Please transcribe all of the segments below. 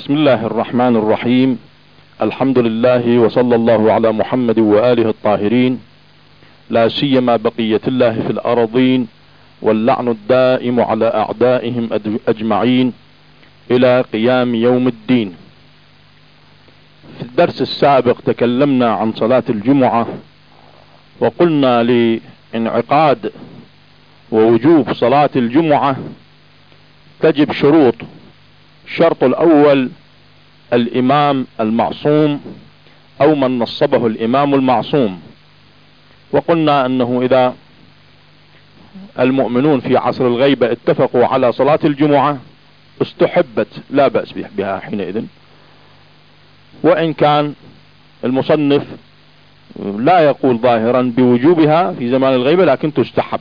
بسم الله الرحمن الرحيم. الحمد لله وصلى الله على محمد وآله الطاهرين، لا سيما بقية الله في الأرضين، واللعن الدائم على أعدائهم أجمعين إلى قيام يوم الدين. في الدرس السابق تكلمنا عن صلاة الجمعة، وقلنا لانعقاد ووجوب صلاة الجمعة تجب شروط. الشرط الأول الإمام المعصوم أو من نصبه الإمام المعصوم، وقلنا أنه إذا المؤمنون في عصر الغيبة اتفقوا على صلاة الجمعة استحبت، لا بأس بها حينئذ، وإن كان المصنف لا يقول ظاهرا بوجوبها في زمان الغيبة لكن تستحب.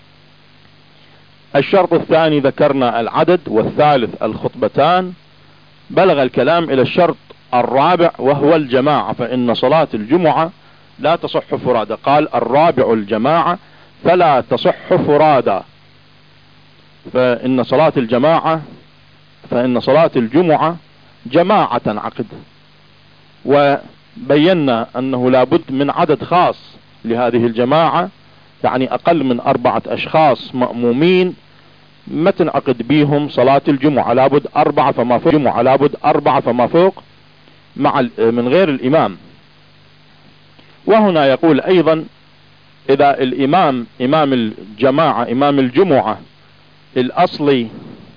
الشرط الثاني ذكرنا العدد، والثالث الخطبتان. بلغ الكلام إلى الشرط الرابع وهو الجماعة، فإن صلاة الجمعة لا تصح فرادى. قال الرابع الجماعة فلا تصح فرادى، فإن صلاة الجمعة جماعة عقد، وبينا أنه لابد من عدد خاص لهذه الجماعة، يعني أقل من 4 أشخاص مأمومين ما تنعقد بهم صلاة الجمعة، لابد 4 فما فوق، جمعة لابد 4 فما فوق من غير الإمام. وهنا يقول أيضا إذا الإمام إمام الجماعة إمام الجمعة الأصلي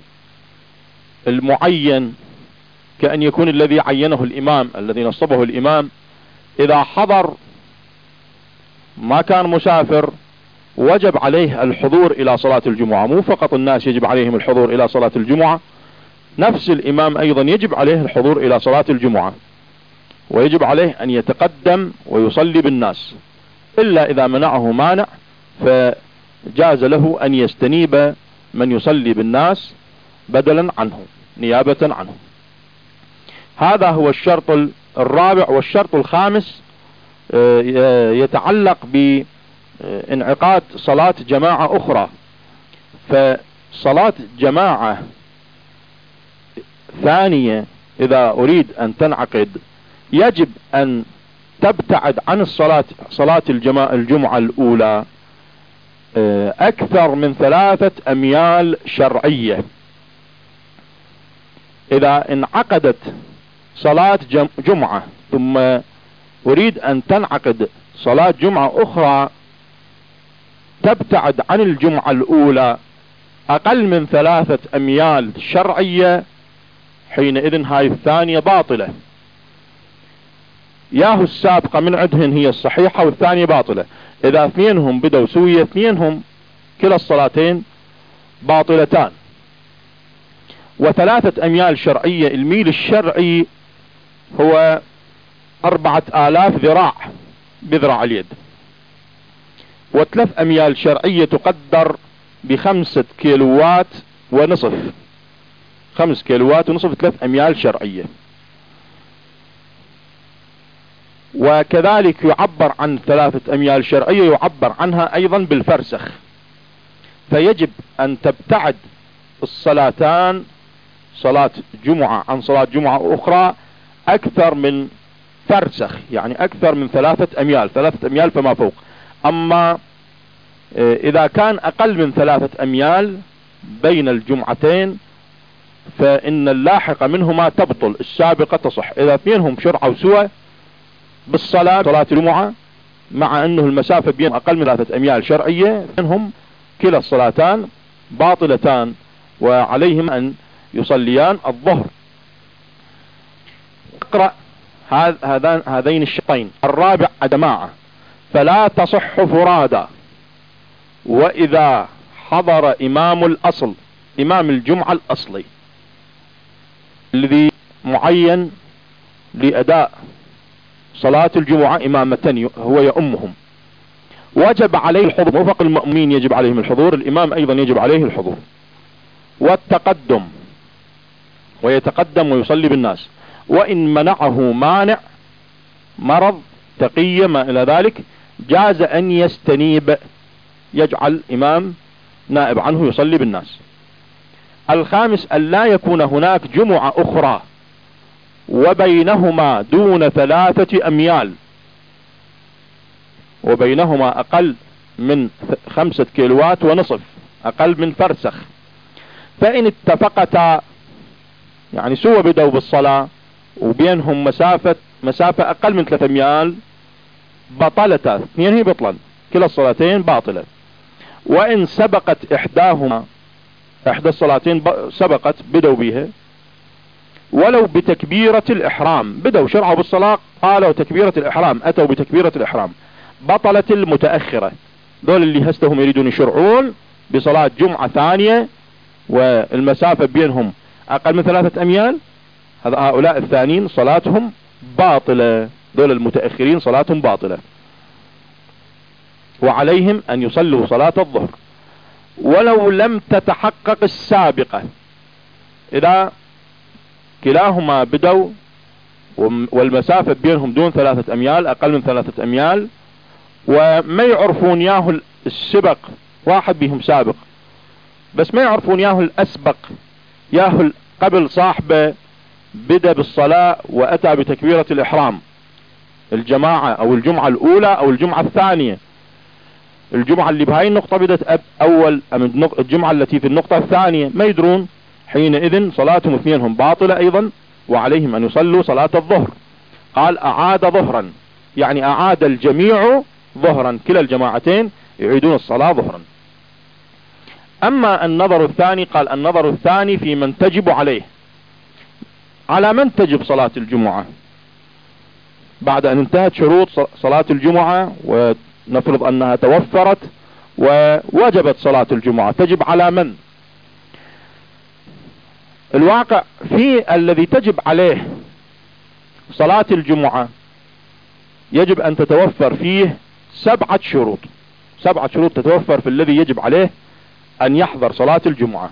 المعين، كأن يكون الذي عينه الإمام الذي نصبه الإمام، إذا حضر ما كان مسافر وجب عليه الحضور إلى صلاة الجمعة. مو فقط الناس يجب عليهم الحضور إلى صلاة الجمعة، نفس الإمام أيضا يجب عليه الحضور إلى صلاة الجمعة، ويجب عليه أن يتقدم ويصلي بالناس، إلا إذا منعه مانع فجاز له أن يستنيب من يصلي بالناس بدلا عنه نيابة عنه. هذا هو الشرط الرابع. والشرط الخامس يتعلق بانعقاد صلاة جماعة أخرى. فصلاة جماعة ثانية إذا أريد أن تنعقد يجب أن تبتعد عن صلاة الجمعة الأولى أكثر من 3 أميال شرعية. إذا انعقدت صلاة جمعة ثم أريد أن تنعقد صلاة جمعة أخرى تبتعد عن الجمعة الأولى أقل من 3 أميال شرعية، حينئذ هاي الثانية باطلة. ياهو السابقة من عندهن هي الصحيحة والثانية باطلة. إذا اثنينهم بدوا سوية اثنينهم كلا الصلاتين باطلتان. و3 أميال شرعية، الميل الشرعي هو 4000 ذراع بذراع اليد، و3 أميال شرعية تقدر ب5 كيلوات ونصف، 5 كيلوات ونصف 3 أميال شرعية. وكذلك يعبر عن 3 أميال شرعية يعبر عنها أيضا بالفرسخ. فيجب أن تبتعد الصلاتان، صلاة جمعة عن صلاة جمعة أخرى أكثر من فرسخ، يعني أكثر من 3 أميال، 3 أميال فما فوق. أما إذا كان أقل من 3 أميال بين الجمعتين فإن اللاحقة منهما تبطل، السابقة تصح. إذا اثنينهم شرعوا سوا بالصلاة صلاة الجمعة مع أنه المسافة بين أقل من 3 أميال شرعية، منهم كلا الصلاتان باطلتان وعليهم أن يصليان الظهر. اقرأ هذين الشرطين. الرابع جماعة فلا تصح فرادى، وإذا حضر إمام الأصل إمام الجمعة الأصلي الذي معين لأداء صلاة الجمعة إمامة هو يؤمهم، وجب عليه الحضور. مو فقط المأمومين يجب عليهم الحضور، الإمام أيضا يجب عليه الحضور والتقدم، ويتقدم ويصلي بالناس. وإن منعه مانع مرض تقية ما إلى ذلك جاز أن يستنيب، يجعل إمام نائب عنه يصلي بالناس. الخامس أن لا يكون هناك جمعة أخرى وبينهما دون 3 أميال، وبينهما أقل من 5 كيلوات ونصف، أقل من فرسخ، فإن اتفقتا يعني سوى بدوا بالصلاة وبينهم مسافة أقل من 3 أميال بطلتا، اثنين هي بطلا، كلا الصلاتين باطلة. وإن سبقت إحداهما، إحدى الصلاتين سبقت بدوا بها ولو بتكبيرة الإحرام، بدوا شرعوا بالصلاة قالوا تكبيرة الإحرام، أتوا بتكبيرة الإحرام، بطلت المتأخرة. دول اللي هستهم يريدون يشرعون بصلاة جمعة ثانية والمسافة بينهم أقل من 3 أميال، هؤلاء الثانيين صلاتهم باطلة، دول المتأخرين صلاتهم باطلة، وعليهم أن يصلوا صلاة الظهر ولو لم تتحقق السابقة. إذا كلاهما بدوا والمسافة بينهم دون 3 أميال، أقل من 3 أميال، وما يعرفون ياهو السبق، واحد بهم سابق بس ما يعرفون ياهو الأسبق، ياهو قبل صاحبه بدأ بالصلاة وأتى بتكبيرة الإحرام، الجماعة أو الجمعة الأولى أو الجمعة الثانية، الجمعة اللي بهاي النقطة بدأت أول أم الجمعة التي في النقطة الثانية، ما يدرون، حينئذ صلاتهم اثنينهم باطلة أيضا، وعليهم أن يصلوا صلاة الظهر. قال أعاد ظهرا، يعني أعاد الجميع ظهرا، كلا الجماعتين يعيدون الصلاة ظهرا. أما النظر الثاني، قال النظر الثاني في من تجب عليه، على من تجب صلاة الجمعة بعد أن انتهت شروط صلاة الجمعة ونفرض أنها توفرت ووجبت صلاة الجمعة، تجب على من؟ الواقع في الذي تجب عليه صلاة الجمعة يجب أن تتوفر فيه 7 شروط، 7 شروط تتوفر في الذي يجب عليه أن يحضر صلاة الجمعة.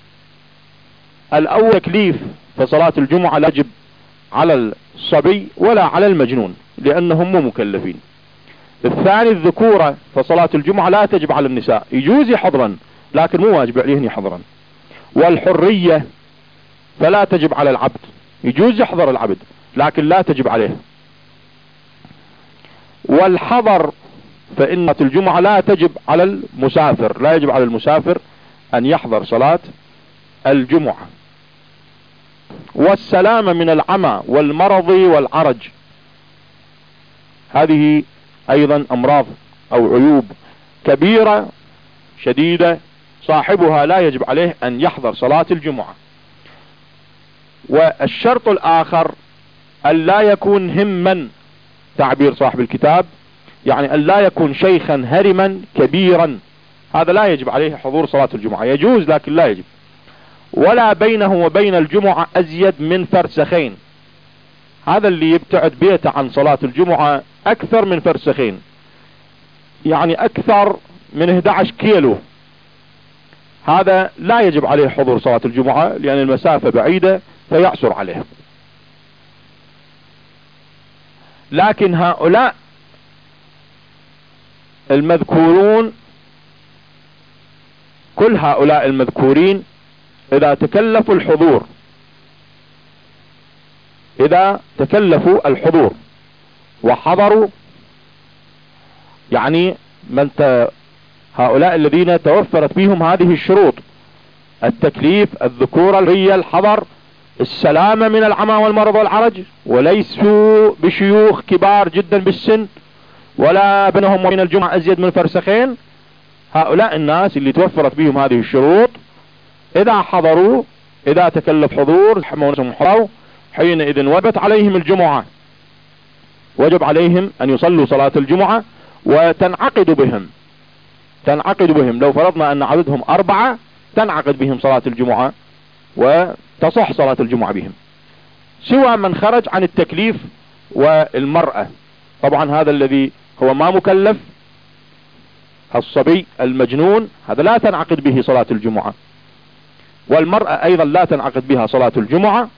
الأول تكليف، فصلاة الجمعة لا يجب على الصبي ولا على المجنون لأنهم مو مكلفين. الثاني الذكورة، فصلاة الجمعة لا تجب على النساء، يجوز يحضرن لكن مو واجب عليهن يحضرن. والحرية، فلا تجب على العبد، يجوز يحضر العبد لكن لا تجب عليه. والحضر، فإن الجمعة لا تجب على المسافر، لا يجب على المسافر أن يحضر صلاة الجمعة. والسلامة من العمى والمرض والعرج، هذه أيضا أمراض أو عيوب كبيرة شديدة صاحبها لا يجب عليه أن يحضر صلاة الجمعة. والشرط الآخر أن لا يكون همًا، تعبير صاحب الكتاب يعني أن لا يكون شيخا هرما كبيرا، هذا لا يجب عليه حضور صلاة الجمعة، يجوز لكن لا يجب. ولا بينه وبين الجمعة أزيد من فرسخين، هذا اللي يبتعد بيته عن صلاة الجمعة أكثر من فرسخين، يعني أكثر من 11 كيلو، هذا لا يجب عليه حضور صلاة الجمعة لأن المسافة بعيدة فيعسر عليه. لكن هؤلاء المذكورون، كل هؤلاء المذكورين إذا تكلفوا الحضور، إذا تكلفوا الحضور وحضروا، يعني هؤلاء الذين توفرت فيهم هذه الشروط، التكليف، الذكورة، الحرية، الحضر، السلامة من العمى والمرض والعرج، وليسوا بشيوخ كبار جدا بالسن ولا بينهم وبين الجمعة أزيد من فرسخين، هؤلاء الناس اللي توفرت بهم هذه الشروط إذا حضروا، إذا تكلف حضور حينئذ وجبت عليهم الجمعة، وجب عليهم أن يصلوا صلاة الجمعة وتنعقد بهم، تنعقد بهم. لو فرضنا أن عددهم 4 تنعقد بهم صلاة الجمعة وتصح صلاة الجمعة بهم، سوى من خرج عن التكليف. والمرأة طبعا هذا الذي هو ما مكلف، الصبي المجنون هذا لا تنعقد به صلاة الجمعة، والمرأة أيضا لا تنعقد بها صلاة الجمعة.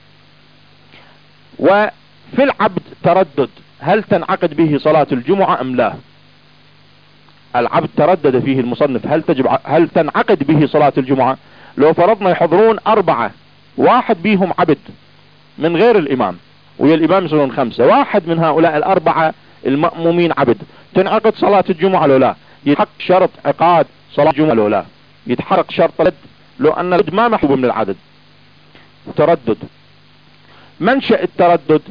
وفي العبد تردد، هل تنعقد به صلاة الجمعة أم لا؟ العبد تردد فيه المصنف، هل تنعقد به صلاة الجمعة؟ لو فرضنا يحضرون 4، واحد بيهم عبد من غير الإمام، ويا الإمام يصيرون 5. واحد من هؤلاء الأربعة المأمومين عبد، تنعقد صلاة الجمعة لو لا؟ يتحقق شرط عقاد صلاة الجمعة لو لا؟ يتحقق شرط العدد لو أن العدد ما محبوب من العدد. تردد. منشأ التردد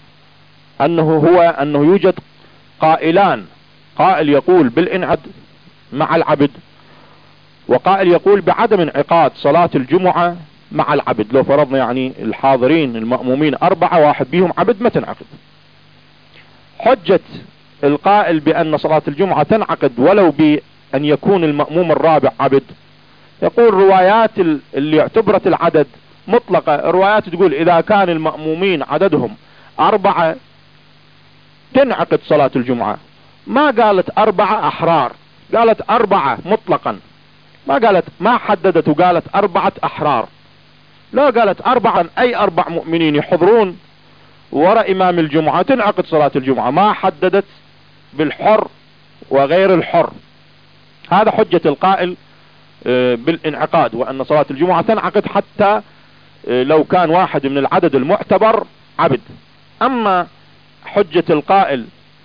أنه يوجد قائلان، قائل يقول بالإنعاد مع العبد، وقائل يقول بعدم انعقاد صلاة الجمعة مع العبد. لو فرضنا يعني الحاضرين المأمومين 4، واحد بيهم عبد، ما تنعقد. حجة القائل بأن صلاة الجمعة تنعقد ولو بأن يكون المأموم الرابع عبد، يقول روايات اللي اعتبرت العدد مطلقة، روايات تقول إذا كان المأمومين عددهم 4 تنعقد صلاة الجمعة. ما قالت 4 أحرار، قالت 4 مطلقا، ما حددت وقالت 4 أحرار. لا، قالت 4، أي 4 مؤمنين يحضرون وراء إمام الجمعة تنعقد صلاة الجمعة، ما حددت بالحر وغير الحر. هذا حجة القائل بالانعقاد، وأن صلاة الجمعة تنعقد حتى لو كان واحد من العدد المعتبر عبد. أما حجة القائل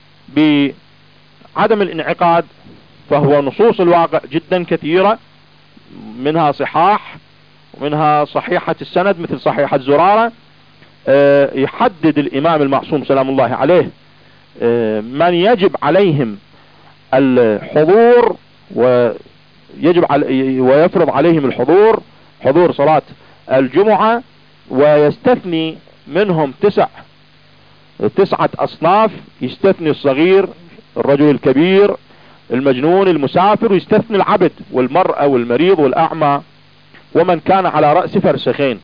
بعدم الانعقاد فهو نصوص الواقع جدا كثيرة، منها صحاح ومنها صحيحة السند مثل صحيحة زرارة، يحدد الإمام المعصوم سلام الله عليه من يجب عليهم الحضور، ويفرض عليهم حضور صلاة الجمعة، ويستثني منهم 9 أصناف، يستثني الصغير، الرجل الكبير، المجنون، المسافر، ويستثني العبد والمرأة والمريض والأعمى ومن كان على رأس فرسخين،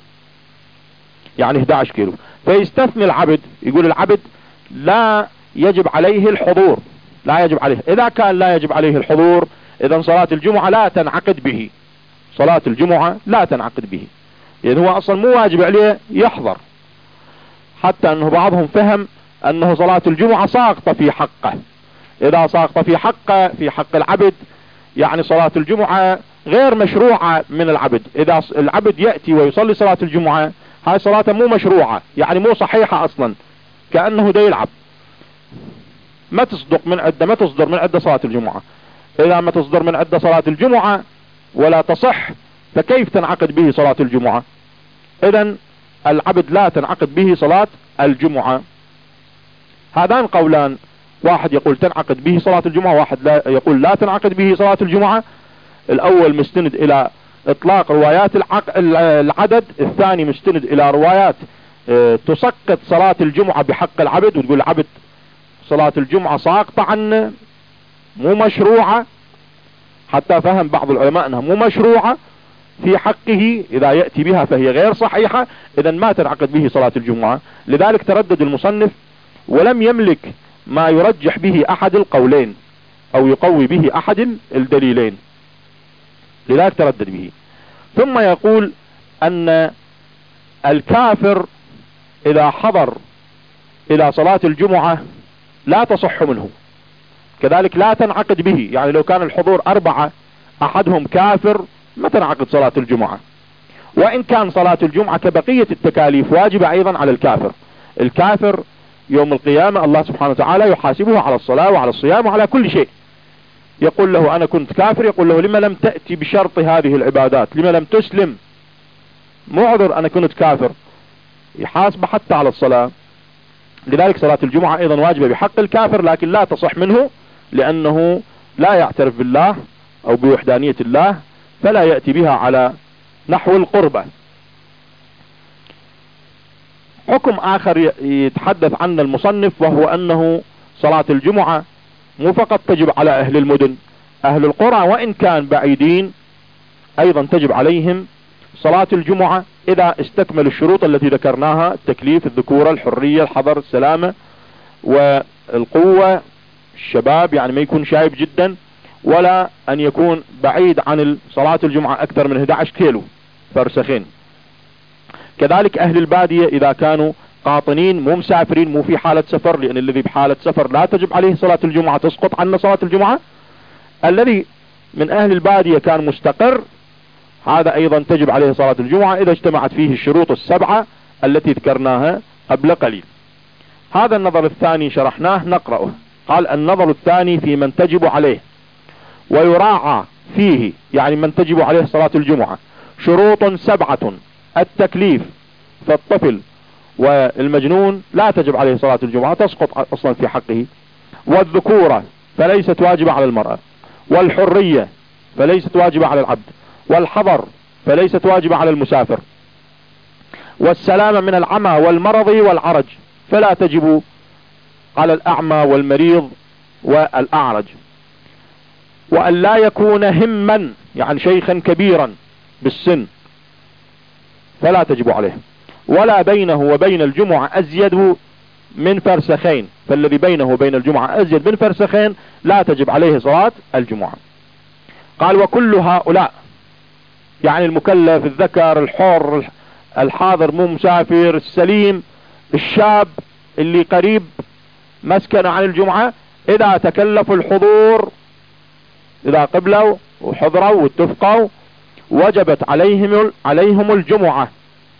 يعني 11 كيلو. فيستثني العبد، يقول العبد لا يجب عليه الحضور، لا يجب عليه. إذا كان لا يجب عليه الحضور، إذن صلاة الجمعة لا تنعقد به، صلاة الجمعة لا تنعقد به، يعني هو أصلا مو واجب عليه يحضر. حتى أنه بعضهم فهم أنه صلاة الجمعة ساقطة في حقه. إذا ساقطة في حق العبد، يعني صلاة الجمعة غير مشروعة من العبد. إذا العبد يأتي ويصلي صلاة الجمعة، هاي صلاة مو مشروعة، يعني مو صحيحة أصلا، كأنه دا يلعب. ما تصدر من عدة صلاة الجمعة. إذا ما تصدر من عدة صلاة الجمعة ولا تصح، فكيف تنعقد به صلاة الجمعة؟ إذن العبد لا تنعقد به صلاة الجمعة. هذان قولان، واحد يقول تنعقد به صلاة الجمعة، واحد لا يقول لا تنعقد به صلاة الجمعة. الأول مستند إلى إطلاق روايات العدد، الثاني مستند إلى روايات تسقط صلاة الجمعة بحق العبد، وتقول العبد صلاة الجمعة ساقطة عنه، مو مشروعة. حتى فهم بعض العلماء أنها مو مشروعة في حقه، إذا يأتي بها فهي غير صحيحة، إذن ما تنعقد به صلاة الجمعة. لذلك تردد المصنف ولم يملك ما يرجح به أحد القولين أو يقوي به أحد الدليلين، لذلك تردد به. ثم يقول أن الكافر إذا حضر إلى صلاة الجمعة لا تصح منه، كذلك لا تنعقد به. يعني لو كان الحضور 4 أحدهم كافر ما تنعقد صلاة الجمعة، وإن كان صلاة الجمعة كبقية التكاليف واجبة أيضا على الكافر. الكافر يوم القيامة الله سبحانه وتعالى يحاسبه على الصلاة وعلى الصيام وعلى كل شيء. يقول له أنا كنت كافر، يقول له لما لم تأتي بشرط هذه العبادات، لما لم تسلم؟ معذر أنا كنت كافر، يحاسب حتى على الصلاة. لذلك صلاة الجمعة أيضا واجبة بحق الكافر، لكن لا تصح منه لأنه لا يعترف بالله أو بوحدانية الله، فلا يأتي بها على نحو القربة. حكم آخر يتحدث عنه المصنف، وهو أنه صلاة الجمعة مو فقط تجب على أهل المدن، أهل القرى وإن كان بعيدين أيضا تجب عليهم صلاة الجمعة إذا استكمل الشروط التي ذكرناها: التكليف، الذكورة، الحرية، الحضر، السلامة، والقوة، الشباب، يعني ما يكون شايب جدا، ولا أن يكون بعيد عن صلاة الجمعة أكثر من 11 كيلو فرسخين. كذلك أهل البادية إذا كانوا قاطنين مو مسافرين، مو في حالة سفر، لأن الذي بحالة سفر لا تجب عليه صلاة الجمعة، تسقط عنه صلاة الجمعة. الذي من أهل البادية كان مستقر، هذا أيضا تجب عليه صلاة الجمعة إذا اجتمعت فيه الشروط 7 التي ذكرناها قبل قليل. هذا النظر الثاني شرحناه نقرأه. قال النظر الثاني في من تجب عليه ويراعى فيه، يعني من تجب عليه صلاة الجمعة، شروط 7: التكليف، فالطفل والمجنون لا تجب عليه صلاة الجمعة، تسقط أصلا في حقه. والذكورة فليست واجبة على المرأة، والحرية فليست واجبة على العبد، والحضر فليست واجبة على المسافر، والسلامة من العمى والمرض والعرج فلا تجب على الأعمى والمريض والأعرج. وأن لا يكون هما، يعني شيخا كبيرا بالسن فلا تجب عليه. ولا بينه وبين الجمعة أزيد من فرسخين، فالذي بينه وبين الجمعة أزيد من فرسخين لا تجب عليه صلاة الجمعة. قال وكل هؤلاء، يعني المكلف، الذكر، الحر، الحاضر مو مسافر، السليم، الشاب اللي قريب مسكن عن الجمعة، إذا تكلفوا الحضور، إذا قبلوا وحضروا واتفقوا وجبت عليهم الجمعة.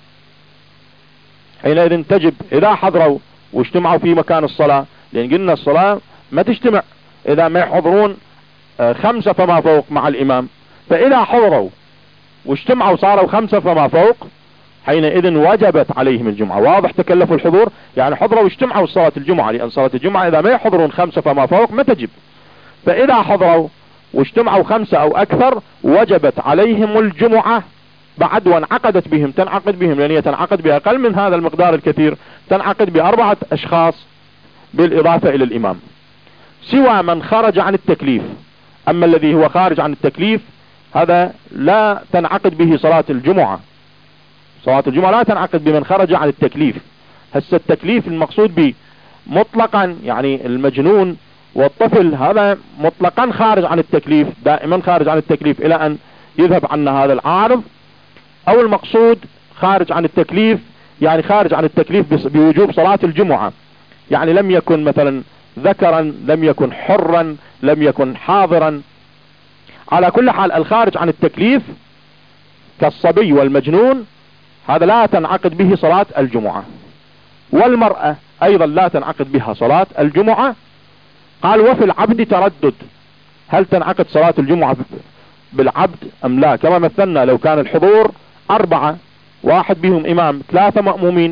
حينئذ تجب إذا حضروا واجتمعوا في مكان الصلاة، لأن قلنا الصلاة ما تجتمع إذا ما يحضرون 5 فما فوق مع الإمام. فإذا حضروا واجتمعوا صاروا 5 فما فوق، حينئذ وجبت عليهم الجمعة. واضح؟ تكلفوا الحضور يعني حضروا واجتمعوا صلاة الجمعة، لأن صلاة الجمعة إذا ما يحضرون 5 فما فوق ما تجب. فإذا حضروا واجتمعوا 5 أو أكثر وجبت عليهم الجمعة بعد وانعقدت بهم، تنعقد بهم، لأن هي تنعقد بأقل من هذا المقدار الكثير، تنعقد ب4 أشخاص بالإضافة إلى الإمام، سوى من خرج عن التكليف. أما الذي هو خارج عن التكليف هذا لا تنعقد به صلاة الجمعة. صلاة الجمعة لا تنعقد بمن خرج عن التكليف. هسه التكليف المقصود به مطلقا، يعني المجنون والطفل هذا مطلقا خارج عن التكليف، دائما خارج عن التكليف إلى أن يذهب عنا هذا العارض. أو المقصود خارج عن التكليف يعني خارج عن التكليف بوجوب صلاة الجمعة، يعني لم يكن مثلا ذكرا، لم يكن حرا، لم يكن حاضرا. على كل حال الخارج عن التكليف كالصبي والمجنون هذا لا تنعقد به صلاة الجمعة. والمرأة أيضا لا تنعقد بها صلاة الجمعة. قال وفي العبد تردد، هل تنعقد صلاة الجمعة بالعبد أم لا؟ كما مثلنا لو كان الحضور 4، 1 بهم إمام، 3 مأمومين،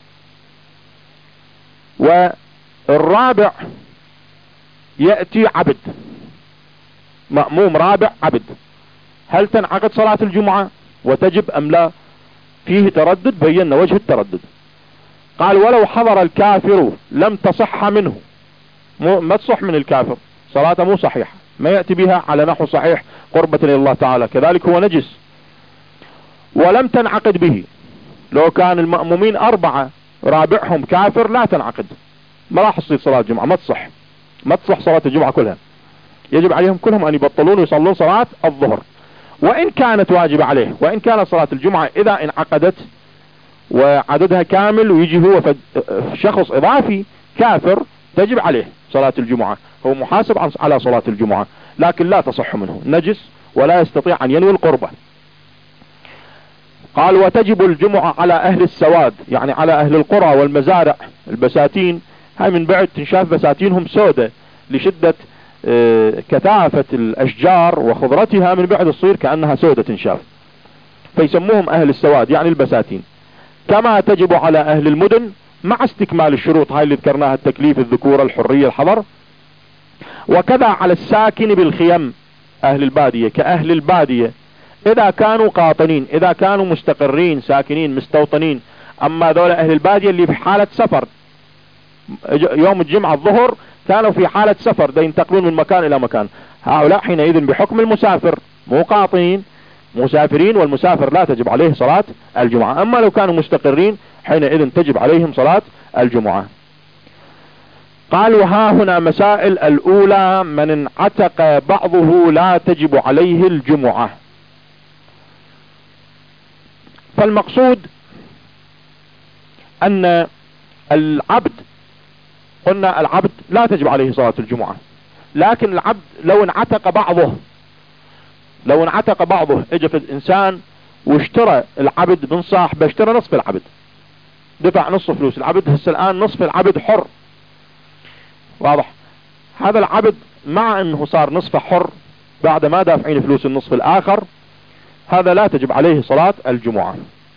والرابع يأتي عبد، مأموم رابع عبد، هل تنعقد صلاة الجمعة وتجب أم لا؟ فيه تردد، بينا وجه التردد. قال ولو حضر الكافر لم تصح منه، ما تصح من الكافر، صلاته مو صحيحة، ما يأتي بها على نحو صحيح قربة إلى الله تعالى، كذلك هو نجس. ولم تنعقد به، لو كان المأمومين 4 رابعهم كافر لا تنعقد، ما راح تصير صلاة الجمعة، ما تصح صلاة الجمعة كلها، يجب عليهم كلهم أن يبطلون ويصلون صلاة الظهر. وإن كانت واجبة عليه، وإن كانت صلاة الجمعة إذا انعقدت وعددها كامل ويجي هو شخص إضافي كافر تجب عليه صلاة الجمعة، هو محاسب على صلاة الجمعة، لكن لا تصح منه، نجس ولا يستطيع أن ينوي القربة. قال وتجب الجمعة على أهل السواد، يعني على أهل القرى والمزارع، البساتين، هاي من بعد تنشاف بساتينهم سودة لشدة كثافة الأشجار وخضرتها، من بعد تصير كأنها سودة تنشاف، فيسموهم أهل السواد يعني البساتين. كما تجب على أهل المدن مع استكمال الشروط هاي اللي ذكرناها، التكليف، الذكورة، الحرية، الحضر. وكذا على الساكن بالخيم، أهل البادية كأهل البادية إذا كانوا قاطنين، إذا كانوا مستقرين ساكنين مستوطنين. أما ذولا أهل البادية اللي في حالة سفر، يوم الجمعة الظهر كانوا في حالة سفر، دا ينتقلون من مكان إلى مكان، هؤلاء حينئذ بحكم المسافر، مو قاطنين، مسافرين، والمسافر لا تجب عليه صلاة الجمعة. أما لو كانوا مستقرين حينئذ تجب عليهم صلاة الجمعة. قال وها هنا مسائل. الأولى من انعتق بعضه لا تجب عليه الجمعة. فالمقصود أن العبد، قلنا العبد لا تجب عليه صلاة الجمعة، لكن العبد لو انعتق بعضه، اجى في الإنسان واشترى العبد من صاحبه، اشترى نصف العبد، دفع نصف فلوس العبد، هسه الآن نصف العبد حر، واضح؟ هذا العبد مع انه صار نصف حر بعد ما دافعين فلوس النصف الآخر، هذا لا تجب عليه صلاة الجمعة.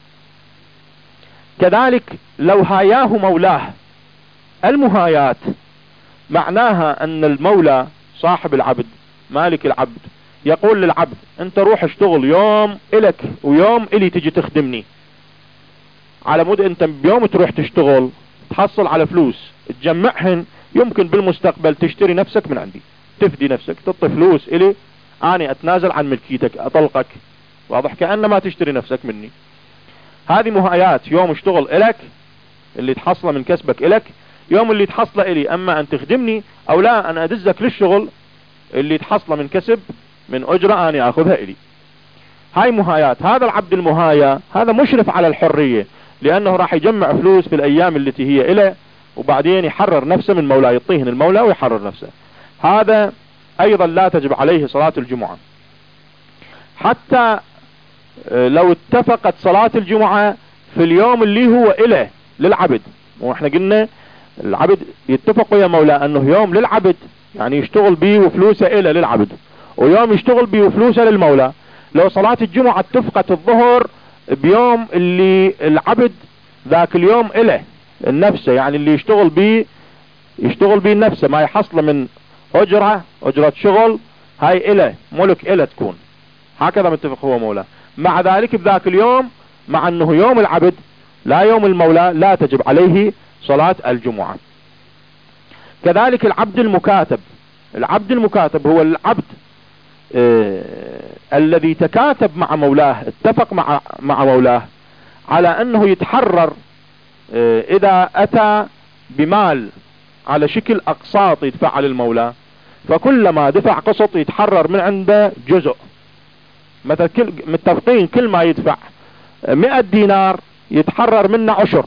كذلك لو هاياه مولاه، المهايات معناها ان المولى صاحب العبد مالك العبد يقول للعبد انت روح اشتغل يوم الك ويوم الي تجي تخدمني، على مود انت بيوم تروح تشتغل تحصل على فلوس تجمعهن، يمكن بالمستقبل تشتري نفسك من عندي، تفدي نفسك، تعطي فلوس الي، اني اتنازل عن ملكيتك، اطلقك، واضح؟ كأنما تشتري نفسك مني. هذه مهايات، يوم اشتغل الك اللي تحصله من كسبك الك، يوم اللي تحصله الي، اما ان تخدمني او لا انا ادزك للشغل اللي تحصله من كسب من اجرة اني اخذها الي. هاي مهايات. هذا العبد المهايا هذا مشرف على الحرية، لانه راح يجمع فلوس في الايام التي هي اله، وبعدين يحرر نفسه من مولاه، يعطيهن المولى ويحرر نفسه. هذا ايضا لا تجب عليه صلاة الجمعة. حتى لو اتفقت صلاة الجمعة في اليوم اللي هو اله للعبد، واحنا قلنا العبد يتفق يا مولاه انه يوم للعبد يعني يشتغل بيه وفلوسه اله للعبد، ويوم يشتغل بيه وفلوسه للمولى. لو صلاة الجمعة اتفقت الظهر بيوم اللي العبد ذاك اليوم اله النفسه، يعني اللي يشتغل بيه النفسه، ما يحصل من اجرة شغل، هاي اله ملك اله تكون، هكذا متفق هو مولاه. مع ذلك بذاك اليوم مع انه يوم العبد لا يوم المولى لا تجب عليه صلاة الجمعة. كذلك العبد المكاتب. العبد المكاتب هو العبد الذي تكاتب مع مولاه، اتفق مع مولاه على انه يتحرر اذا اتى بمال على شكل اقساط يدفع للمولى، فكلما دفع قسط يتحرر من عنده جزء. مثلا متفقين كل ما يدفع 100 دينار يتحرر منه عشر،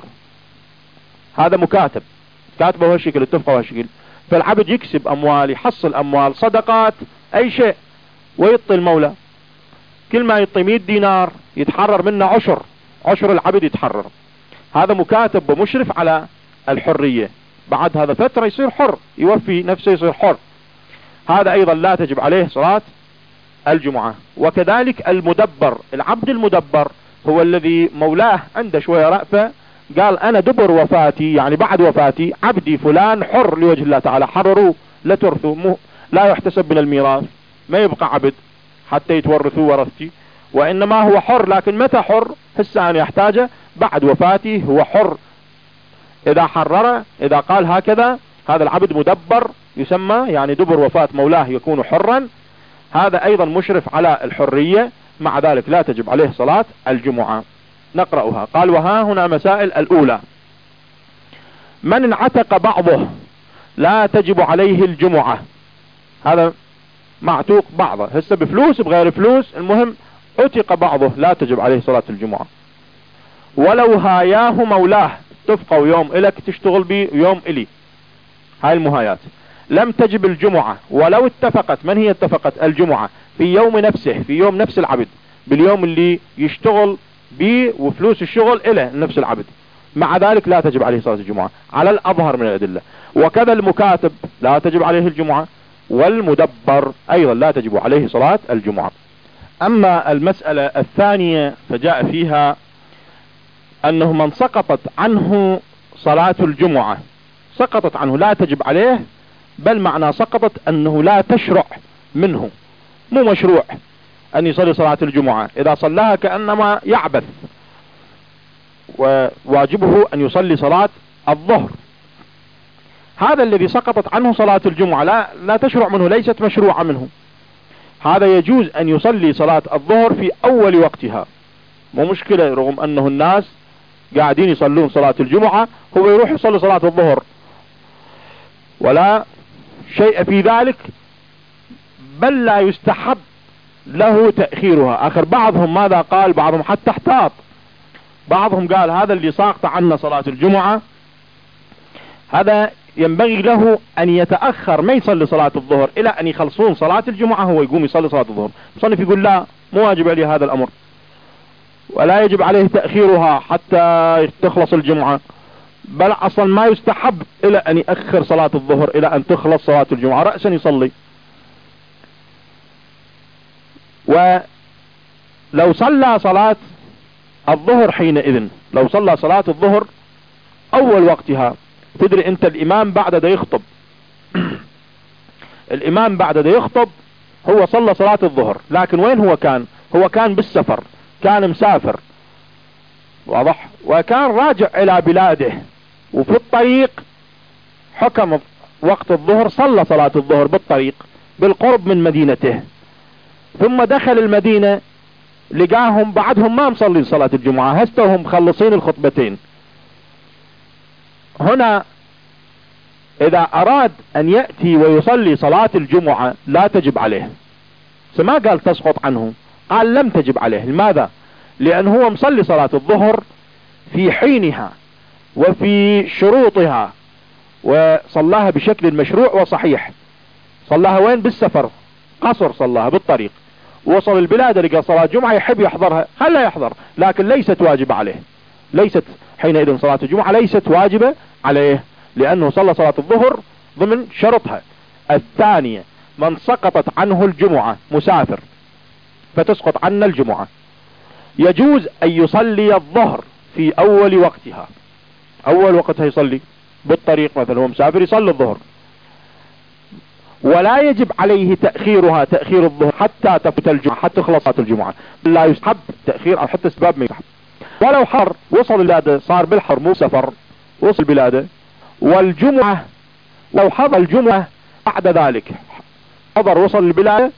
هذا مكاتب، كاتبه هالشكل، اتفقوا هالشكل. فالعبد يكسب اموال، يحصل اموال، صدقات، اي شيء، ويعطي المولى، كل ما يعطي 100 دينار يتحرر منه عشر العبد يتحرر. هذا مكاتب ومشرف على الحرية، بعد هذا فترة يصير حر، يوفي نفسه يصير حر. هذا ايضا لا تجب عليه صلاة الجمعة. وكذلك المدبر. العبد المدبر هو الذي مولاه عنده شوية رأفة، قال انا دبر وفاتي يعني بعد وفاتي عبدي فلان حر لوجه الله تعالى، حرروا لا ترثوا، لا يحتسب من الميراث، ما يبقى عبد حتى يتورثوا ورثتي، وانما هو حر. لكن متى حر؟ هسه انا يحتاجه بعد وفاتي هو حر. اذا حرر، اذا قال هكذا، هذا العبد مدبر يسمى، يعني دبر وفاة مولاه يكون حرا. هذا ايضا مشرف على الحرية، مع ذلك لا تجب عليه صلاة الجمعة. نقرأها. قال وها هنا مسائل. الأولى: من انعتق بعضه لا تجب عليه الجمعة. هذا معتوق بعضه، هسه بفلوس بغير فلوس، المهم عتق بعضه لا تجب عليه صلاة الجمعة. ولو هاياه مولاه، اتفقوا يوم إلك تشتغل بي ويوم إلي، هاي المهايات، لم تجب الجمعة. ولو اتفقت، من هي اتفقت؟ الجمعة في يوم نفسه، في يوم نفس العبد، باليوم اللي يشتغل بيه وفلوس الشغل إله نفس العبد، مع ذلك لا تجب عليه صلاة الجمعة على الأظهر من الأدلة. وكذا المكاتب لا تجب عليه الجمعة، والمدبر أيضا لا تجب عليه صلاة الجمعة. أما المسألة الثانية فجاء فيها أنه من سقطت عنه صلاة الجمعة، سقطت عنه لا تجب عليه، بل معنى سقطت أنه لا تشرع منه، مو مشروع أن يصلي صلاة الجمعة، إذا صلاها كأنما يعبث، وواجبه أن يصلي صلاة الظهر. هذا الذي سقطت عنه صلاة الجمعة لا تشرع منه، ليست مشروعة منه، هذا يجوز أن يصلي صلاة الظهر في أول وقتها، مو مشكلة، رغم أنه الناس قاعدين يصلون صلاة الجمعة، هو يروح يصلي صلاة الظهر ولا شيء في ذلك، بل لا يستحب له تأخيرها. آخر بعضهم ماذا قال؟ بعضهم حتى احتاط، بعضهم قال هذا اللي ساقط عنا صلاة الجمعة هذا ينبغي له أن يتأخر، ما يصلي صلاة الظهر إلى أن يخلصون صلاة الجمعة، هو يقوم يصلي صلاة الظهر. مصنف يقول لا، مو واجب عليه هذا الأمر، ولا يجب عليه تأخيرها حتى تخلص الجمعة، بل اصلا ما يستحب الى ان يأخر صلاة الظهر الى ان تخلص صلاة الجمعة، رأسا يصلي. ولو صلى صلاة الظهر حينئذ، لو صلى صلاة الظهر اول وقتها، تدري انت الامام بعد دا يخطب الامام بعد دا يخطب هو صلى صلاة الظهر، لكن وين هو كان؟ هو كان بالسفر، كان مسافر، واضح، وكان راجع الى بلاده، وفي الطريق حكم وقت الظهر، صلى صلاة الظهر بالطريق بالقرب من مدينته، ثم دخل المدينة لقاهم بعدهم ما مصلين صلاة الجمعة، هستهم مخلصين الخطبتين. هنا اذا اراد ان يأتي ويصلي صلاة الجمعة لا تجب عليه، ما قال تسقط عنه، قال لم تجب عليه. لماذا؟ لان هو مصلي صلاة الظهر في حينها وفي شروطها، وصلاها بشكل مشروع وصحيح. صلاها وين؟ بالسفر، قصر، صلاها بالطريق، وصل البلاد لقى صلاة جمعة يحب يحضرها، هل لا يحضر، لكن ليست واجبة عليه، ليست حينئذ صلاة الجمعة ليست واجبة عليه، لانه صلى صلاة الظهر ضمن شرطها. الثانية، من سقطت عنه الجمعة مسافر فتسقط عنا الجمعة، يجوز ان يصلي الظهر في اول وقتها، اول وقتها يصلي بالطريق، مثلا هو مسافر يصلي الظهر، ولا يجب عليه تأخيرها، تأخير الظهر حتى تفوت الجمعة، حتى تخلص صلاة الجمعة، لا يستحب تأخير، او حتى اسباب ما يستحب. ولو حر، وصل بلاده، صار بالحر مو سفر، وصل بلاده، والجمعة لو حضر الجمعة بعد ذلك، حضر وصل البلاد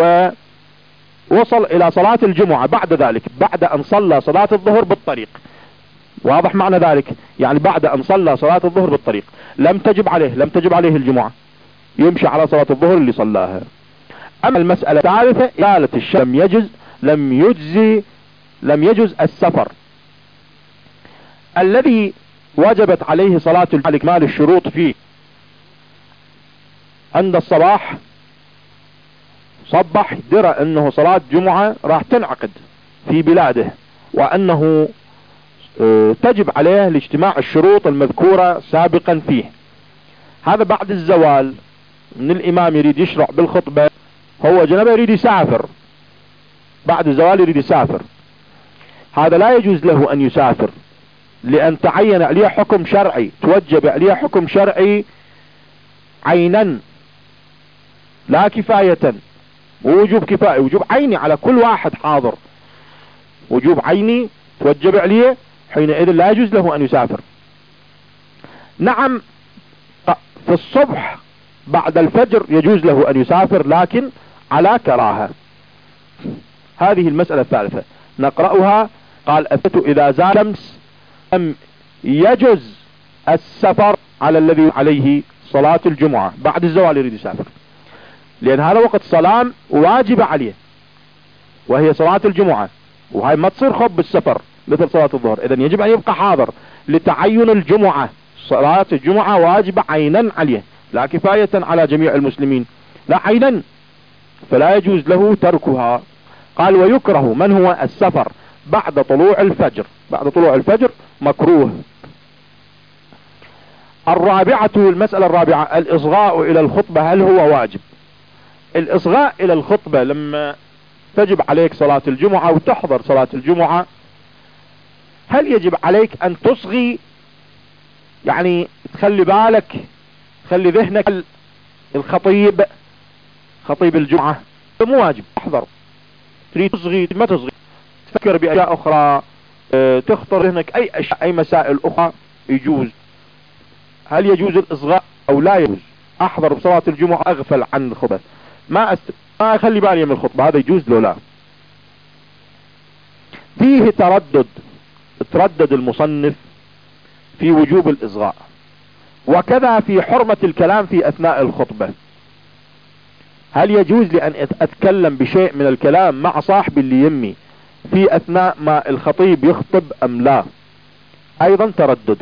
ووصل الى صلاة الجمعة بعد ذلك، بعد ان صلى صلاة الظهر بالطريق، واضح معنى ذلك؟ يعني بعد ان صلى صلاة الظهر بالطريق لم تجب عليه الجمعة، يمشي على صلاة الظهر اللي صلاها. اما المسألة الثالثة، إزالة الشك، لم يجز السفر الذي وجبت عليه صلاة الجمعة، الشروط فيه عند الصباح، صبح درى انه صلاة جمعة راح تنعقد في بلاده، وانه تجب عليه لاجتماع الشروط المذكورة سابقا فيه. هذا بعد الزوال، من الامام يريد يشرع بالخطبة، هو جنبه يريد يسافر، بعد الزوال يريد يسافر، هذا لا يجوز له ان يسافر، لان تعين عليه حكم شرعي، توجب عليه حكم شرعي عينا لا كفاية، ووجوب كفائي، وجوب عيني على كل واحد حاضر، وجوب عيني توجب عليه، حينئذ لا يجوز له ان يسافر. نعم، في الصبح بعد الفجر يجوز له ان يسافر، لكن على كراهة. هذه المسألة الثالثة نقرأها. قال أثبت إذا زال الشمس لم يجوز السفر على الذي عليه صلاة الجمعة، بعد الزوال يريد يسافر، لأن هذا وقت صلاة واجب عليه وهي صلاة الجمعة، وهي ما تصير خب بالسفر مثل صلاة الظهر، إذن يجب أن يبقى حاضر لتعين الجمعة، صلاة الجمعة واجبة عينا عليه، لا كفاية على جميع المسلمين، لا عينا، فلا يجوز له تركها. قال ويكره من هو السفر بعد طلوع الفجر، بعد طلوع الفجر مكروه. الرابعة، المسألة الرابعة، الإصغاء إلى الخطبة، هل هو واجب؟ الإصغاء إلى الخطبة لما تجب عليك صلاة الجمعة وتحضر صلاة الجمعة، هل يجب عليك أن تصغي؟ يعني تخلي بالك، تخلي ذهنك الخطيب، خطيب الجمعة، مو واجب، احضر، تريد تصغي ما تصغي، تفكر بأشياء أخرى، تخطر ذهنك أي أشياء، أي مسائل أخرى، يجوز. هل يجوز الإصغاء أو لا يجوز؟ أحضر بصلاة الجمعة، أغفل عن الخطبة، ما أخلي بالي من الخطبة، هذا يجوز لو لا؟ فيه تردد المصنف في وجوب الإصغاء، وكذا في حرمة الكلام في أثناء الخطبة. هل يجوز لي أن أتكلم بشيء من الكلام مع صاحبي اللي يمي في أثناء ما الخطيب يخطب أم لا؟ أيضا تردد.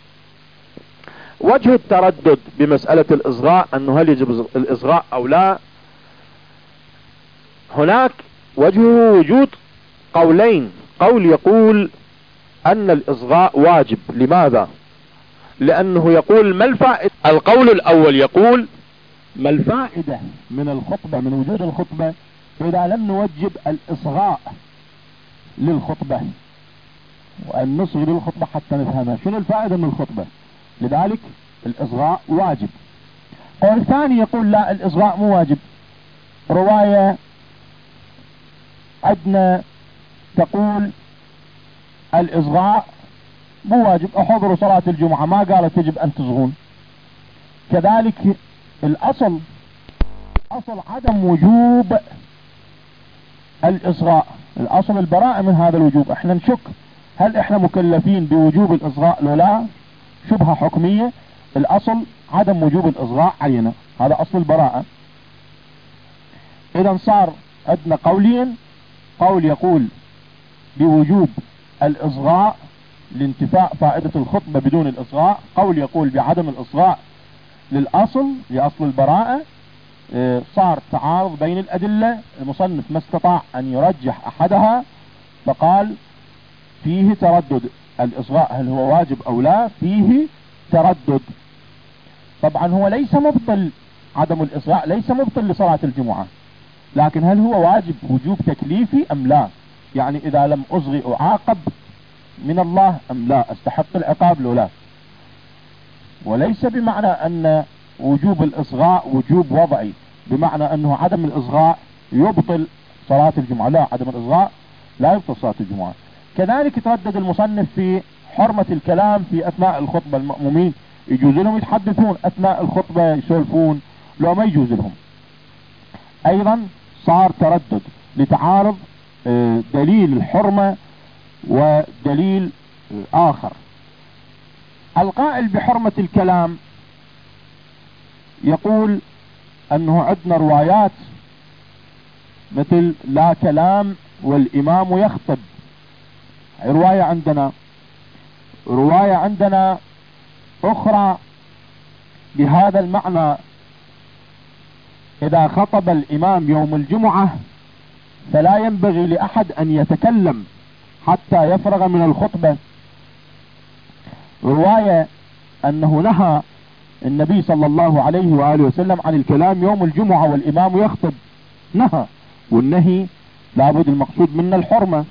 وجه التردد بمسألة الإصغاء، أنه هل يجب الإصغاء أو لا، هناك وجهه وجود قولين. قول يقول ان الاصغاء واجب. لماذا؟ لانه يقول ما الفائدة. القول الاول يقول ما الفائدة من الخطبة، من وجود الخطبة، اذا لم نوجب الاصغاء للخطبة، وان نصغي للخطبة حتى نفهمها. شنو الفائدة من الخطبة؟ لذلك الاصغاء واجب. قول ثاني يقول لا، الاصغاء مو واجب. رواية عندنا تقول الاصغاء مو واجب، احضروا صلاة الجمعة، ما قالت يجب ان تصغون. كذلك الاصل عدم وجوب الاصغاء، الاصل البراءة من هذا الوجوب. احنا نشك هل احنا مكلفين بوجوب الاصغاء لو لا، شبهة حكمية. الاصل عدم وجوب الاصغاء علينا، هذا اصل البراءة. اذا صار عندنا قولين، قول يقول بوجوب الاصغاء لانتفاء فائدة الخطبة بدون الاصغاء، قول يقول بعدم الاصغاء لأصل البراءة. صار تعارض بين الأدلة. المصنف ما استطاع أن يرجح أحدها، فقال فيه تردد. الإصغاء هل هو واجب أو لا؟ فيه تردد. طبعا هو ليس مبطل، عدم الإصغاء ليس مبطل لصلاة الجمعة، لكن هل هو واجب وجوب تكليفي أم لا؟ يعني إذا لم أصغي أعاقب من الله أم لا، أستحق العقاب لو لا. وليس بمعنى أن وجوب الإصغاء وجوب وضعي، بمعنى أنه عدم الإصغاء يبطل صلاة الجمعة. لا، عدم الإصغاء لا يبطل صلاة الجمعة. كذلك تردد المصنف في حرمة الكلام في أثناء الخطبة. المأمومين يجوز لهم يتحدثون أثناء الخطبة، يسولفون، لو ما يجوز لهم. أيضا صار تردد لتعارض دليل الحرمة ودليل آخر. القائل بحرمة الكلام يقول أنه عندنا روايات مثل لا كلام والإمام يخطب. رواية عندنا أخرى بهذا المعنى: إذا خطب الإمام يوم الجمعة فلا ينبغي لأحد أن يتكلم حتى يفرغ من الخطبة. رواية أنه نهى النبي صلى الله عليه وآله وسلم عن الكلام يوم الجمعة والإمام يخطب، نهى، والنهي لابد المقصود منه الحرمة.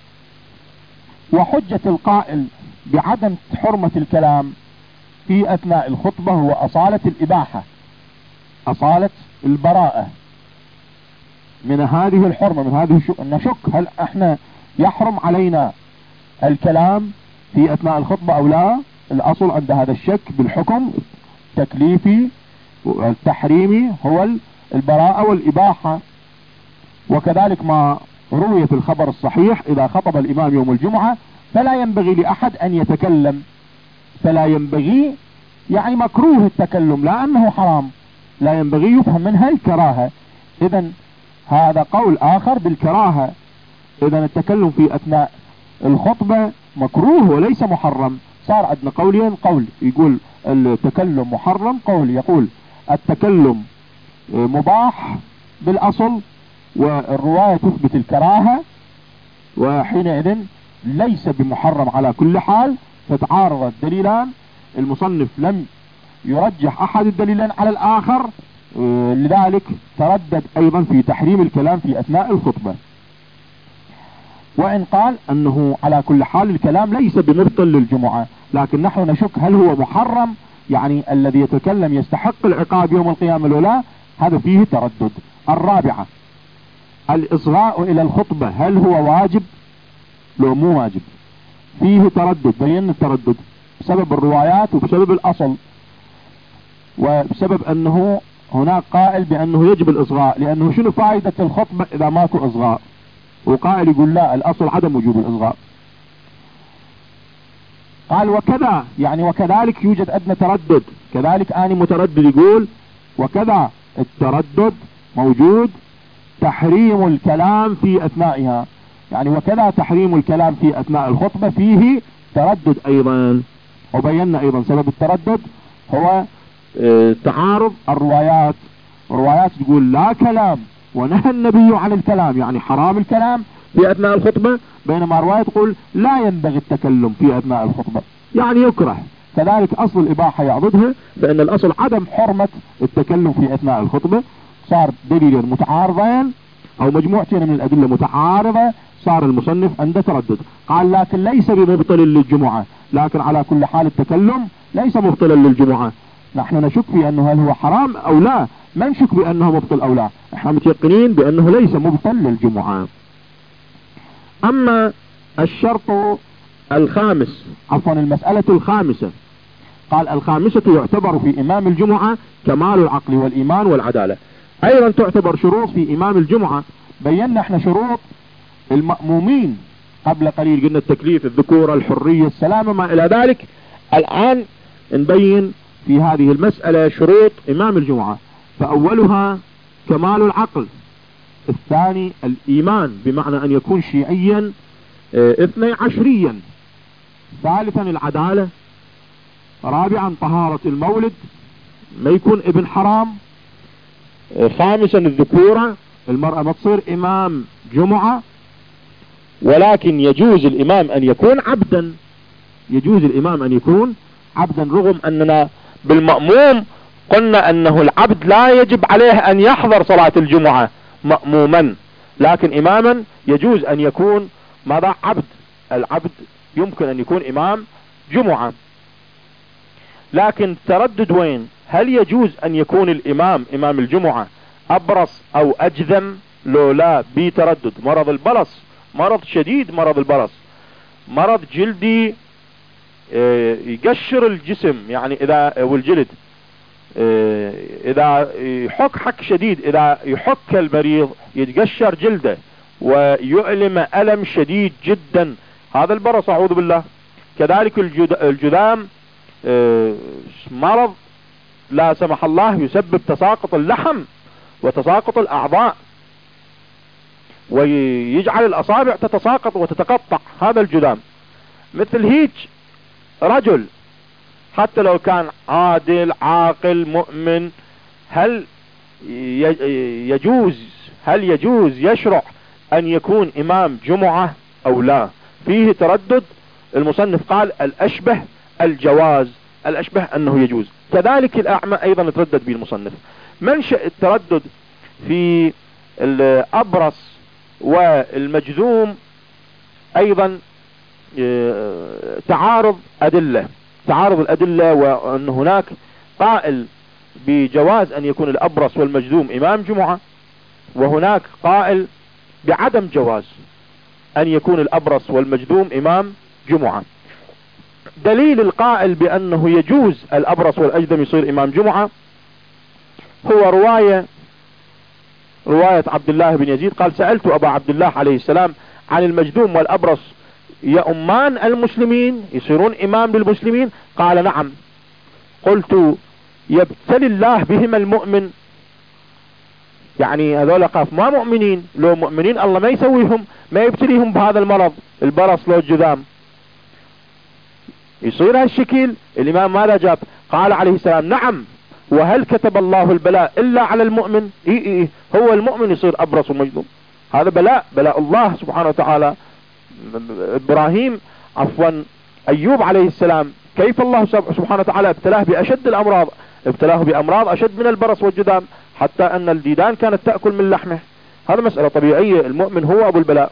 وحجة القائل بعدم حرمة الكلام في أثناء الخطبة هو أصالة الإباحة، أصالة البراءة من هذه الحرمة، من هذه نشك هل احنا يحرم علينا الكلام في أثناء الخطبة أو لا. الأصل عند هذا الشك بالحكم التكليفي والتحريمي هو البراءة والإباحة. وكذلك ما روي في الخبر الصحيح: إذا خطب الإمام يوم الجمعة فلا ينبغي لأحد أن يتكلم. فلا ينبغي يعني مكروه التكلم، لا أنه حرام، لا ينبغي يفهم منها الكراهة. إذن هذا قول آخر بالكراهة. إذن التكلم في أثناء الخطبة مكروه وليس محرم. صار عندنا قولين: قول يقول التكلم محرم، قول يقول التكلم مباح بالأصل، والرواية تثبت الكراهة، وحينئذ ليس بمحرم على كل حال. فتعارض الدليلان، المصنف لم يرجح أحد الدليلين على الآخر، لذلك تردد أيضا في تحريم الكلام في أثناء الخطبة. وإن قال أنه على كل حال الكلام ليس بمبطل للجمعة، لكن نحن نشك هل هو محرم، يعني الذي يتكلم يستحق العقاب يوم القيامة لو لا، هذا فيه تردد. الرابعة: الإصغاء إلى الخطبة هل هو واجب لو مو واجب؟ فيه تردد. بين التردد بسبب الروايات وبسبب الأصل، وبسبب أنه هناك قائل بأنه يجب الإصغاء، لأنه شنو فائدة الخطبة إذا ماكو إصغاء؟ وقائل يقول لا، الأصل عدم وجوب الإصغاء. قال وكذا، يعني وكذلك يوجد أدنى تردد، كذلك آني متردد يقول وكذا التردد موجود تحريم الكلام في أثنائها، يعني وكذا تحريم الكلام في أثناء الخطبة فيه تردد أيضا. وبينا أيضا سبب التردد هو تعارض الروايات. الروايات تقول لا كلام ونهى النبي عن الكلام، يعني حرام الكلام، في أثناء الخطبة، بينما رواية تقول لا ينبغي التكلم في أثناء الخطبة، يعني يكره. كذلك أصل الإباحة يعضدها، فإن الأصل عدم حرمة التكلم في أثناء الخطبة. صار دليلين متعارضين أو مجموعتين من الأدلة متعارضة، صار المصنف عنده تردد. قال لكن ليس بمبطل للجمعة، لكن على كل حال التكلم ليس مبطلا للجمعة. نحن نشك في أنه هل هو حرام أو لا، ما نشك بأنه مبطل أو لا، احنا متيقنين بأنه ليس مبطل للجمعة. أما الشرط الخامس، عفوا المسألة الخامسة، قال الخامسة يعتبر في إمام الجمعة كمال العقل والإيمان والعدالة. أيضا تعتبر شروط في إمام الجمعة. بينا احنا شروط المأمومين قبل قليل، قلنا التكليف، الذكورة، الحرية، السلامة، ما إلى ذلك. الآن نبين في هذه المسألة شروط إمام الجمعة. فأولها كمال العقل، الثاني الإيمان بمعنى أن يكون شيعيا 12 ثالثا العدالة، رابعا طهارة المولد، ما يكون ابن حرام، خامسا الذكورة، المرأة ما تصير إمام جمعة، ولكن يجوز الإمام أن يكون عبدا، يجوز الإمام أن يكون عبدا، رغم أننا بالمأموم قلنا أنه العبد لا يجب عليه أن يحضر صلاة الجمعة مأموما، لكن إماما يجوز أن يكون ماذا؟ عبد. العبد يمكن أن يكون إمام جمعة. لكن تردد وين؟ هل يجوز أن يكون الإمام إمام الجمعة أبرص أو أجذم؟ لو لا، بتردد. مرض البرص مرض شديد، مرض البرص مرض جلدي يقشر الجسم، يعني إذا والجلد إذا يحك حك شديد، إذا يحك المريض يتقشر جلده ويؤلم ألم شديد جدا، هذا البرص أعوذ بالله. كذلك الجذام مرض لا سمح الله يسبب تساقط اللحم وتساقط الأعضاء، ويجعل الأصابع تتساقط وتتقطع، هذا الجذام. مثل هيك رجل حتى لو كان عادل عاقل مؤمن، هل يجوز يشرع أن يكون إمام جمعة أو لا؟ فيه تردد. المصنف قال الأشبه الجواز، الأشبه أنه يجوز. كذلك الأعمى أيضا تردد به المصنف. منشأ التردد في الأبرص والمجذوم أيضا تعارض الأدلة، وأن هناك قائل بجواز أن يكون الأبرص والمجذوم إمام جمعة، وهناك قائل بعدم جواز أن يكون الأبرص والمجذوم إمام جمعة. دليل القائل بأنه يجوز الأبرص والأجذم يصير إمام جمعة هو رواية عبد الله بن يزيد قال سألت أبا عبد الله عليه السلام عن المجذوم والأبرص يؤمان المسلمين، يصيرون إمام للمسلمين؟ قال نعم. قلت يبتلي الله بهم المؤمن؟ يعني هذول قاف ما مؤمنين، لو مؤمنين الله ما يسويهم، ما يبتليهم بهذا المرض البرص لو الجذام، يصير هالشكل. الإمام ماذا جاب؟ قال عليه السلام نعم، وهل كتب الله البلاء إلا على المؤمن؟ إيه هو المؤمن يصير أبرص ومجذوم، هذا بلاء الله سبحانه وتعالى. أيوب عليه السلام كيف الله سبحانه وتعالى ابتلاه بأشد الأمراض، ابتلاه بأمراض أشد من البرص والجذام، حتى أن الديدان كانت تأكل من لحمه. هذا مسألة طبيعية، المؤمن هو أبو البلاء.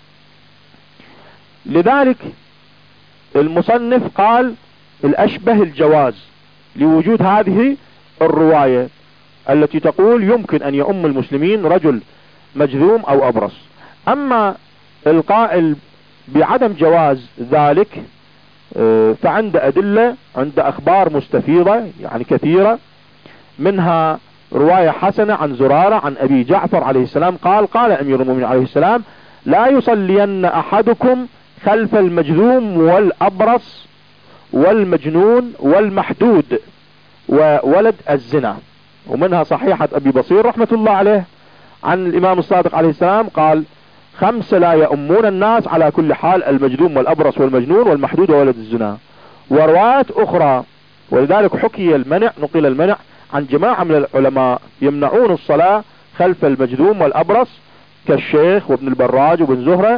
لذلك المصنف قال الأشبه الجواز لوجود هذه الرواية التي تقول يمكن أن يؤم المسلمين رجل مجذوم أو أبرص. أما القائل بعدم جواز ذلك فعند أدلة، عند أخبار مستفيضة يعني كثيرة، منها رواية حسنة عن زرارة عن أبي جعفر عليه السلام قال أمير المؤمنين عليه السلام لا يصلين أحدكم خلف المجذوم والأبرص والمجنون والمحدود وولد الزنا. ومنها صحيحة أبي بصير رحمة الله عليه عن الإمام الصادق عليه السلام قال 5 لا يؤمون الناس على كل حال، المجذوم والأبرص والمجنون والمحدود وولد الزنا. وروايات أخرى، ولذلك نقل المنع عن جماعة من العلماء يمنعون الصلاة خلف المجذوم والأبرص كالشيخ وابن البراج وابن زهرة.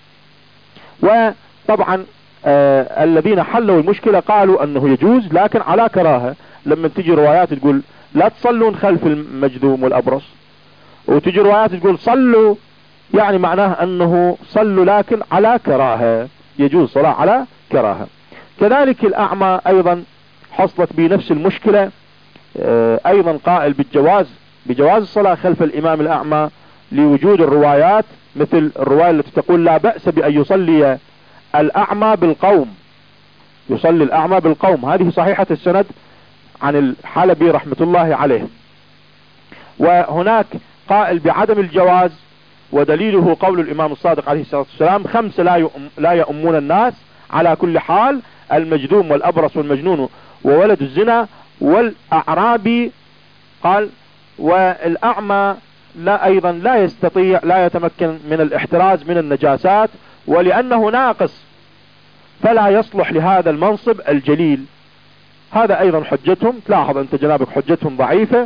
وطبعا الذين حلوا المشكلة قالوا انه يجوز لكن على كراهة. لما تجي روايات تقول لا تصلون خلف المجذوم والابرص، وتجي روايات تقول صلوا، يعني معناه انه صلوا لكن على كراهة، يجوز صلاة على كراهة. كذلك الاعمى ايضا حصلت بنفس المشكلة، ايضا قائل بجواز الصلاة خلف الامام الاعمى لوجود الروايات، مثل الرواية التي تقول لا بأس بأن يصلي الاعمى بالقوم، يصلي الاعمى بالقوم، هذه صحيحة السند عن الحلبي رحمة الله عليه. وهناك قائل بعدم الجواز، ودليله قول الامام الصادق عليه الصلاة والسلام 5 لا يؤمون الناس على كل حال: المجذوم والابرص والمجنون وولد الزنا والاعرابي. قال والاعمى ايضا لا يستطيع، لا يتمكن من الاحتراز من النجاسات، ولانه ناقص فلا يصلح لهذا المنصب الجليل. هذا ايضا حجتهم، تلاحظ انت جنابك حجتهم ضعيفة.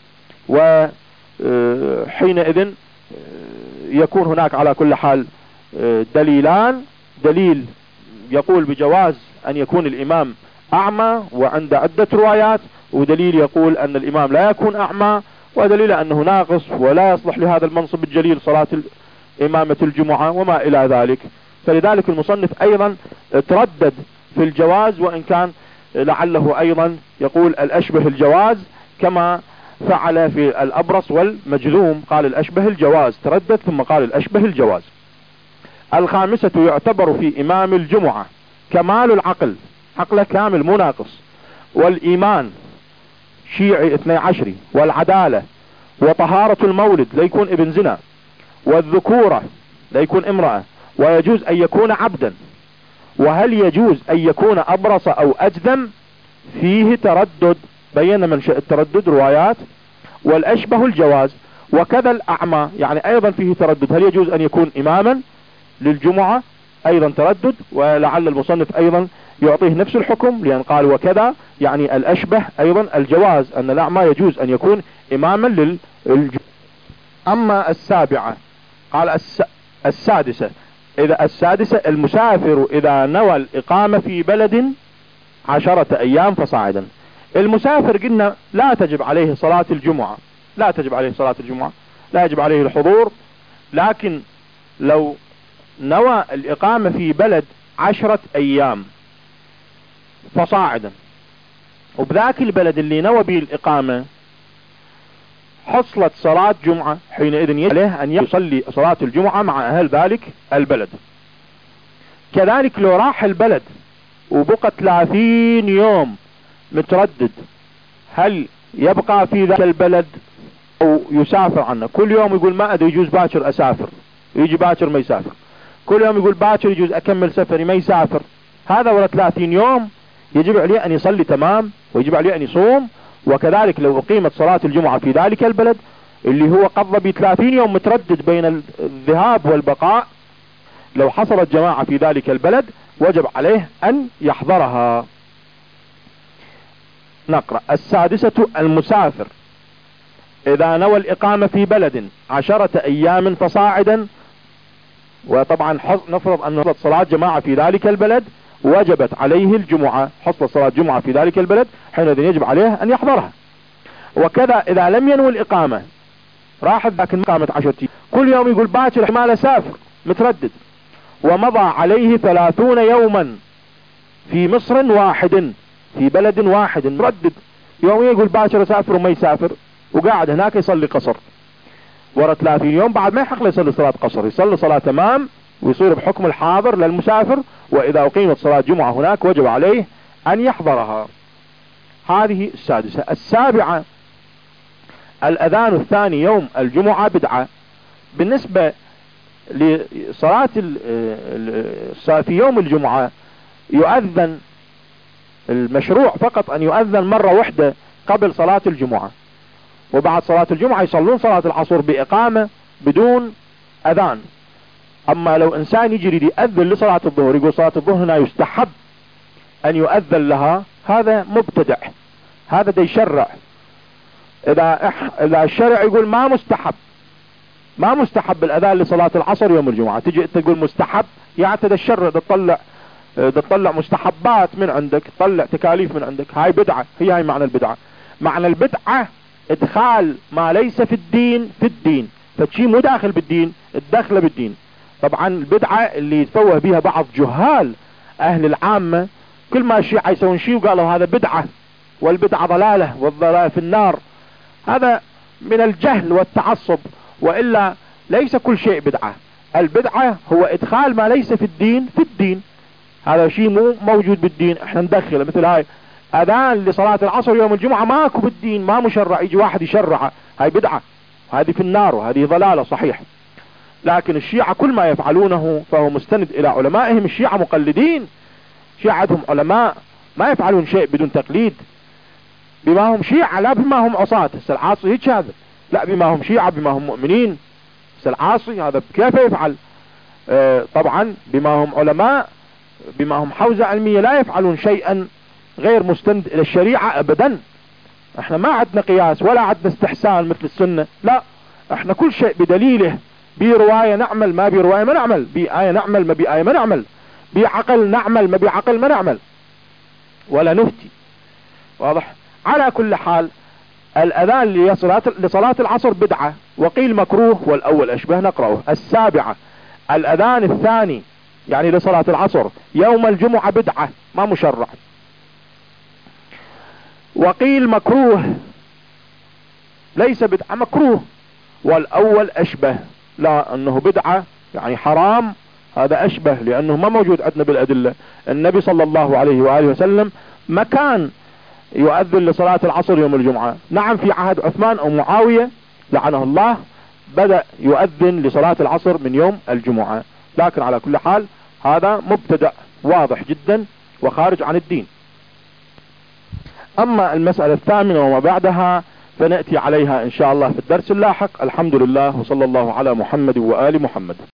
وحينئذ يكون هناك على كل حال دليلان: دليل يقول بجواز ان يكون الامام اعمى وعند عدة روايات، ودليل يقول ان الامام لا يكون اعمى، ودليل انه ناقص ولا يصلح لهذا المنصب الجليل صلاة امامة الجمعة وما الى ذلك. فلذلك المصنف ايضا تردد في الجواز، وان كان لعله ايضا يقول الاشبه الجواز كما فعل في الابرص والمجذوم، قال الاشبه الجواز، تردد ثم قال الاشبه الجواز. الخامسة يعتبر في امام الجمعة كمال العقل، عقله كامل مو ناقص، والايمان شيعي 12، والعدالة، وطهارة المولد لا يكون ابن زنا، والذكورة لا يكون امرأة، ويجوز ان يكون عبدا. وهل يجوز ان يكون ابرص او اجذم؟ فيه تردد، بين منشأ التردد روايات. والاشبه الجواز، وكذا الاعمى يعني ايضا فيه تردد، هل يجوز ان يكون اماما للجمعة؟ ايضا تردد، ولعل المصنف ايضا يعطيه نفس الحكم، لان قال وكذا يعني الاشبه ايضا الجواز، ان الاعمى يجوز ان يكون اماما للجمعة. اما السابعة قال السادسة، السادسة المسافر اذا نوى الاقامة في بلد 10 ايام فصاعدا. المسافر قلنا لا تجب عليه صلاة الجمعة، لا تجب عليه صلاة الجمعة، لا يجب عليه الحضور، لكن لو نوى الإقامة في بلد 10 أيام فصاعدا، وبذاك البلد اللي نوى به الإقامة حصلت صلاة جمعة، حينئذ يجب عليه أن يصلي صلاة الجمعة مع أهل ذلك البلد. كذلك لو راح البلد وبقى 30 يوم متردد، هل يبقى في ذاك البلد أو يسافر عنه؟ كل يوم يقول ما أدري يجوز باكر أسافر، يجي باكر ما يسافر، كل يوم يقول باكر يجوز أكمل سفري ما يسافر. هذا ولا 30 يوم يجب عليه أن يصلي تمام، ويجب عليه أن يصوم. وكذلك لو أقيمت صلاة الجمعة في ذلك البلد اللي هو قضى ب30 يوم متردد بين الذهاب والبقاء، لو حصلت جماعة في ذلك البلد وجب عليه أن يحضرها. نقرأ السادسة المسافر إذا نوى الإقامة في بلد 10 أيام فصاعدا، وطبعا نفرض أن حصلت صلاة جماعة في ذلك البلد وجبت عليه الجمعة، حصلت صلاة جمعة في ذلك البلد حينئذ يجب عليه أن يحضرها. وكذا إذا لم ينوي الإقامة، راحت ذاك الإقامة 10 أيام، كل يوم يقول باكر احتمال أسافر متردد، ومضى عليه 30 يوما في مصر واحد، في بلد واحد مردد، يوم يقول باكر أسافر وما يسافر، وقاعد هناك يصلي قصر ورا 30 يوم، بعد ما يحق له يصلي صلاة قصر، يصلي صلاة تمام ويصير بحكم الحاضر للمسافر. وإذا أقيمت صلاة جمعة هناك وجب عليه أن يحضرها. هذه السادسة. السابعة الأذان الثاني يوم الجمعة بدعة. بالنسبة لصلاة في يوم الجمعة يؤذن، المشروع فقط أن يؤذن مرة واحدة قبل صلاة الجمعة، وبعد صلاة الجمعة يصلون صلاة العصر بإقامة بدون أذان. أما لو إنسان يجري يؤذن لصلاة الظهر، يقول صلاة الظهر هنا يستحب أن يؤذن لها، هذا مبتدع، هذا دا يشرع. إذا الشرع يقول ما مستحب ما مستحب الأذان لصلاة العصر يوم الجمعة. تجي تقول مستحب، يعني تدشر تطلع مستحبات من عندك، تطلع تكاليف من عندك، هاي بدعة. هاي معنى البدعة. معنى البدعة ادخال ما ليس في الدين في الدين، فشي مو داخل بالدين الدخل بالدين. طبعا البدعة اللي يتفوه بها بعض جهال اهل العامة، كل ما الشيعة يسوون شيء وقالوا هذا بدعة، والبدعة ضلالة والضلال في النار، هذا من الجهل والتعصب. وإلا ليس كل شيء بدعة. البدعة هو ادخال ما ليس في الدين في الدين، هذا شيء مو موجود بالدين احنا ندخله. مثل هاي اذان لصلاة العصر يوم الجمعة ماكو بالدين، ما مشرع، يجي واحد يشرعه، هاي بدعة، هذه في النار وهذه ضلالة صحيح. لكن الشيعة كل ما يفعلونه فهو مستند الى علمائهم. الشيعة مقلدين، الشيعة عندهم علماء ما يفعلون شيء بدون تقليد. بما هم شيعة لا بما هم عصاة. العاصي هيك هذا، لا بما هم شيعة بما هم مؤمنين. العاصي هذا كيف يفعل؟ طبعا بما هم علماء، بما هم حوزة علمية، لا يفعلون شيئا غير مستند الى الشريعة ابدا. احنا ما عندنا قياس ولا عندنا استحسان مثل السنة، لا، احنا كل شيء بدليله. برواية نعمل، ما برواية ما نعمل، بآية نعمل، ما بآية ما نعمل، بعقل نعمل، ما بعقل ما نعمل، ولا نفتي. واضح؟ على كل حال الأذان لصلاة العصر بدعة، وقيل مكروه، والأول أشبه نقرأه. 7 الأذان الثاني يعني لصلاة العصر يوم الجمعة بدعة ما مشرع، وقيل مكروه ليس بدعة مكروه، والأول أشبه، لا أنه بدعة يعني حرام، هذا أشبه لأنه ما موجود عندنا بالأدلة. النبي صلى الله عليه وآله وسلم ما كان يؤذن لصلاة العصر يوم الجمعة. نعم في عهد عثمان أو معاوية لعنه الله بدأ يؤذن لصلاة العصر من يوم الجمعة، لكن على كل حال هذا مبتدأ واضح جدا وخارج عن الدين. أما المسألة 8 وما بعدها فنأتي عليها إن شاء الله في الدرس اللاحق. الحمد لله، وصلى الله على محمد وآل محمد.